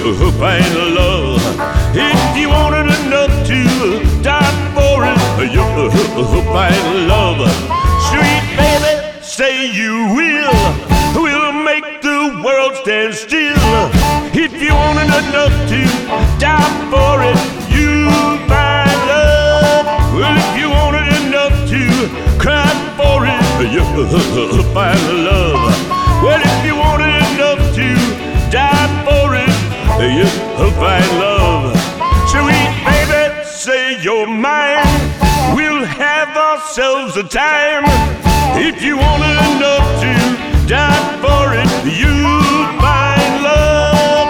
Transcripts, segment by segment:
find love. If you wanted enough to die for it, you'll find love. Sweet baby, say you will make the world stand still. If you wanted enough to die for it, you'll find love. Well, if you wanted enough to cry for it, you'll find love. Well, if you wanted enough to die for it, you'll find love. Sweet baby, say you're mine. We'll have ourselves a time. If you wanted enough to die for it, you'll find love.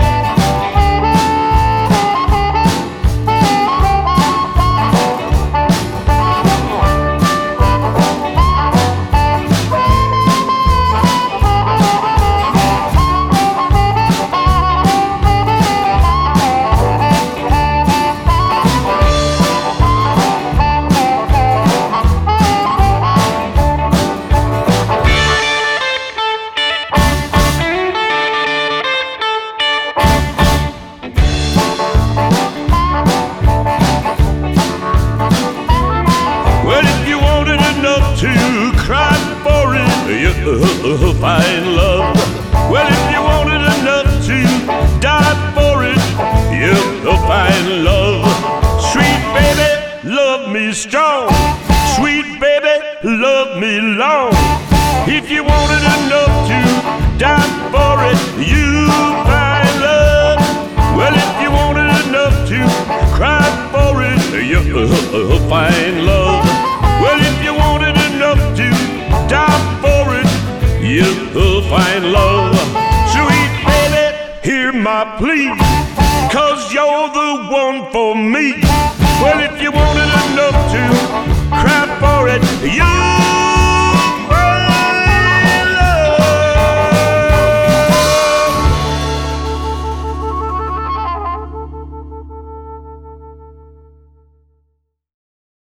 To cry for it, you'll find love. Well, if you wanted enough to die for it, you'll find love. Sweet baby, love me strong. Sweet baby, love me long. If you wanted enough to die for it, you'll find love. Well, if you wanted enough to cry for it, you'll find love. Well, if you wanted enough to die for it, you'll find love. Sweet baby, hear my plea, 'cause you're the one for me. Well, if you wanted enough to cry for it, you